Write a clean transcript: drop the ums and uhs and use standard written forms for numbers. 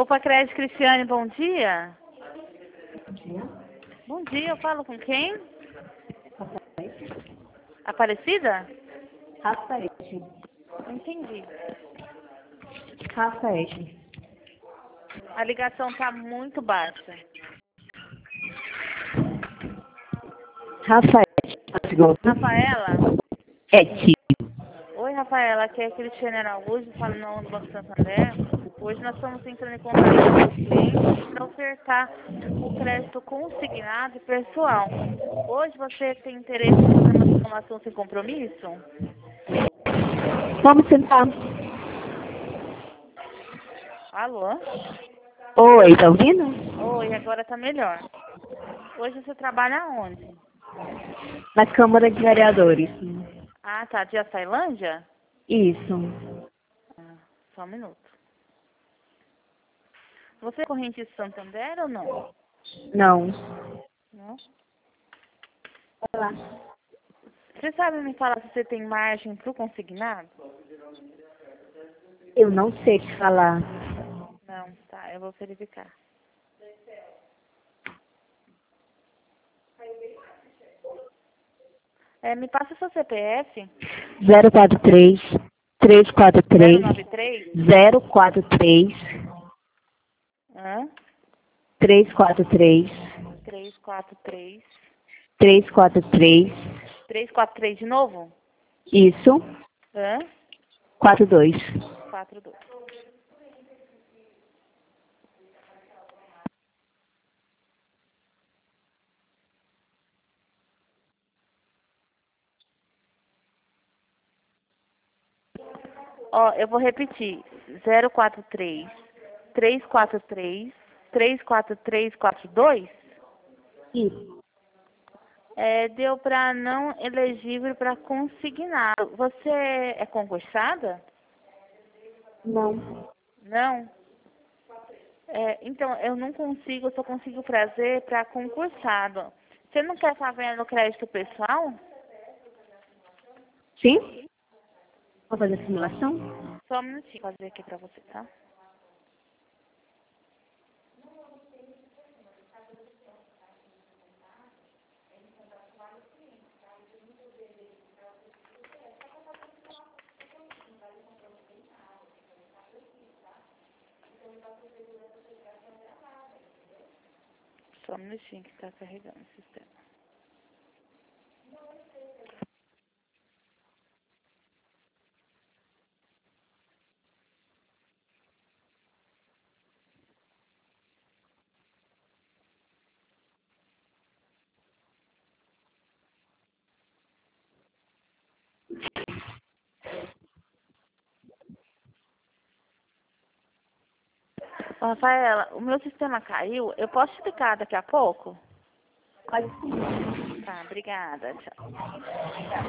Poupa Crédito Cristiane, bom dia. Bom dia. Bom dia, eu falo com quem? Rafael. Aparecida? Rafael. Não entendi. Rafael. A ligação tá muito baixa. Rafael. Rafaela? É tio. Oi, Rafaela, aqui é a Cristiane Araújo, falando do Banco Santander. Hoje nós estamos entrando em contato com os clientes para ofertar o crédito consignado e pessoal. Hoje você tem interesse em fazer uma reclamação sem compromisso? Vamos sentar. Alô? Oi, tá ouvindo? Oi, agora tá melhor. Hoje você trabalha onde? Na Câmara de Vereadores. Ah, tá. De Açailândia? Isso. Ah, só um minuto. Você é corrente de Santander ou não? Não. Não? Olá. Você sabe me falar se você tem margem para o consignado? Eu não sei te falar. Não, tá. Eu vou verificar. Me passa o seu CPF. 043 343 093? 043 Hã? 343 343. 343. 343 de novo? Isso. Hã? 42. 42. Ó, eu vou repetir. 043 343 34342? Isso. Deu para não elegível para consignado. Você é concursada? Não. Não? Então, eu não consigo, eu só consigo fazer para concursado. Você não quer estar vendo crédito pessoal? Sim? Vou fazer a simulação? Só um minutinho, vou fazer aqui para você, tá? Só um minutinho que está carregando o sistema. Ô, Rafaela, o meu sistema caiu. Eu posso te ligar daqui a pouco? Pode sim. Tá, obrigada. Tchau.